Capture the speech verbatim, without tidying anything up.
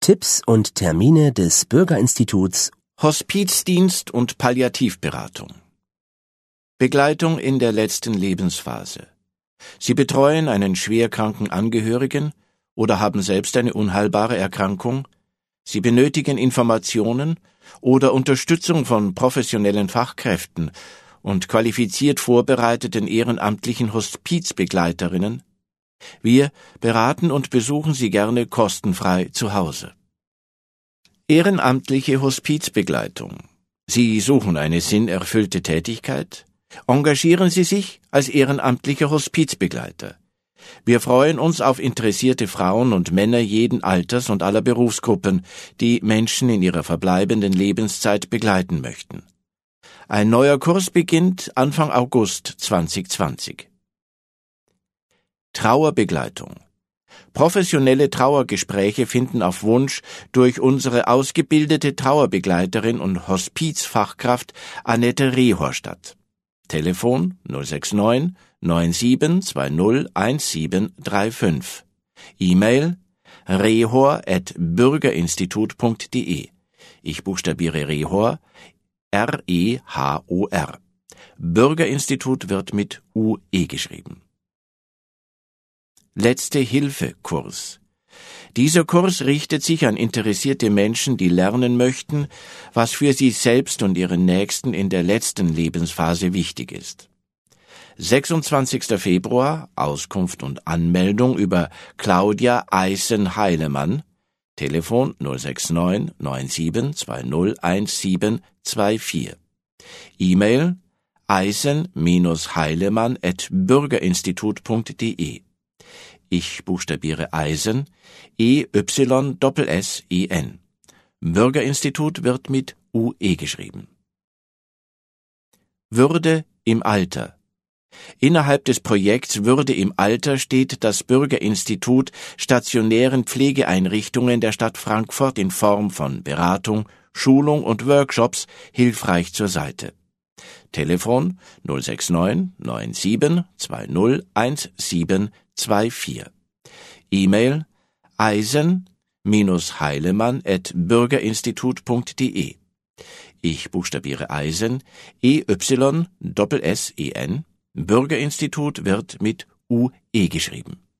Tipps und Termine des Bürgerinstituts Hospizdienst und Palliativberatung. Begleitung in der letzten Lebensphase. Sie betreuen einen schwerkranken Angehörigen oder haben selbst eine unheilbare Erkrankung. Sie benötigen Informationen oder Unterstützung von professionellen Fachkräften und qualifiziert vorbereiteten ehrenamtlichen Hospizbegleiterinnen. Wir beraten und besuchen Sie gerne kostenfrei zu Hause. Ehrenamtliche Hospizbegleitung. Sie suchen eine sinnerfüllte Tätigkeit? Engagieren Sie sich als ehrenamtlicher Hospizbegleiter. Wir freuen uns auf interessierte Frauen und Männer jeden Alters und aller Berufsgruppen, die Menschen in ihrer verbleibenden Lebenszeit begleiten möchten. Ein neuer Kurs beginnt Anfang August zweitausendzwanzig. Trauerbegleitung. Professionelle Trauergespräche finden auf Wunsch durch unsere ausgebildete Trauerbegleiterin und Hospizfachkraft Annette Rehor statt. Telefon null sechs neun neun sieben zwei null eins sieben drei fünf. E-Mail rehor at bürgerinstitut punkt de. Ich buchstabiere Rehor, R E H O R. Bürgerinstitut wird mit U E geschrieben. Letzte-Hilfe-Kurs. Dieser Kurs richtet sich an interessierte Menschen, die lernen möchten, was für sie selbst und ihren Nächsten in der letzten Lebensphase wichtig ist. sechsundzwanzigster Februar, Auskunft und Anmeldung über Claudia Eisen-Heilemann, Telefon null sechs neun neun sieben zwei null eins sieben zwei vier. E-Mail eisen-heilemann at bürgerinstitut punkt de. Ich buchstabiere Eisen, E Y S S E N. Bürgerinstitut wird mit U E geschrieben. Würde im Alter. Innerhalb des Projekts Würde im Alter steht das Bürgerinstitut stationären Pflegeeinrichtungen der Stadt Frankfurt in Form von Beratung, Schulung und Workshops hilfreich zur Seite. Telefon null sechs neun neun sieben zwei null eins sieben zwei vier. E-Mail eisen-heilemann at bürgerinstitut punkt de. Ich buchstabiere Eisen, E Y S S E N. Bürgerinstitut wird mit U E geschrieben.